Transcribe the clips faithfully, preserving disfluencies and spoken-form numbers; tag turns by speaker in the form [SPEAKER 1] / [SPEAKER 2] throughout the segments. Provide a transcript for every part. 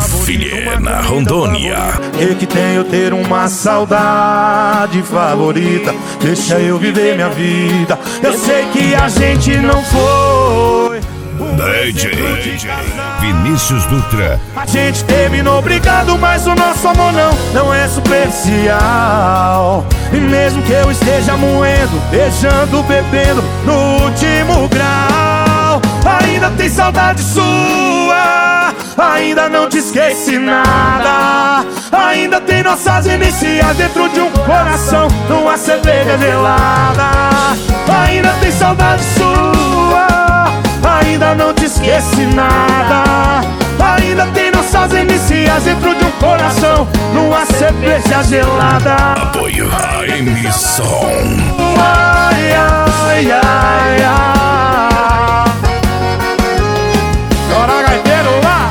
[SPEAKER 1] Vilhena, Rondônia.
[SPEAKER 2] E que tenho ter uma saudade favorita. Deixa eu viver minha vida. Eu sei que a gente não foi
[SPEAKER 1] D J Vinícius Dutra.
[SPEAKER 2] A gente terminou brigado, mas o nosso amor não, não é superficial. E mesmo que eu esteja moendo, beijando, bebendo no último grau, ainda tem saudade sua, ainda não te esqueci nada. Ainda tem nossas iniciais dentro de um coração, numa cerveja gelada. Ainda tem saudade sua, ainda não te esqueci nada. Ainda tem nossas iniciais dentro de um coração, numa cerveja gelada.
[SPEAKER 1] Apoio a emissão.
[SPEAKER 2] Ai, ai, ai, ai. Bora, gaiteiro, lá.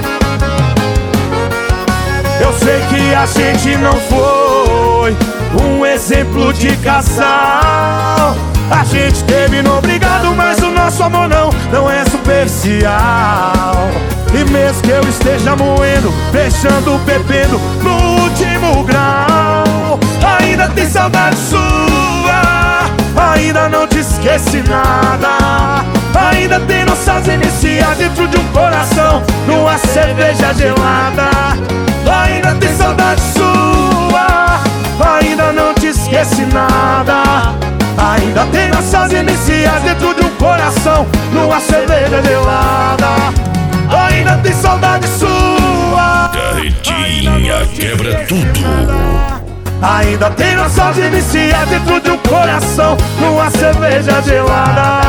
[SPEAKER 2] Eu sei que a gente não foi um exemplo de casal. A gente terminou brigado, mas o nosso amor não, não é superficial. E mesmo que eu esteja moendo, fechando, bebendo no último grau, ainda tem saudade sua, ainda não te esqueci nada. Ainda tem nossas iniciais dentro de um coração, numa cerveja gelada. Ainda tem saudade sua, ainda não te esqueci nada. Ainda tem nossas iniciais dentro de um coração, numa cerveja gelada. Ainda tem saudade sua,
[SPEAKER 1] Carretinha quebra tudo.
[SPEAKER 2] ainda tem nossas iniciais dentro de um coração, numa cerveja gelada.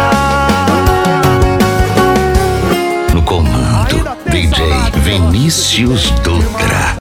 [SPEAKER 3] No comando, D J Vinícius Dutra.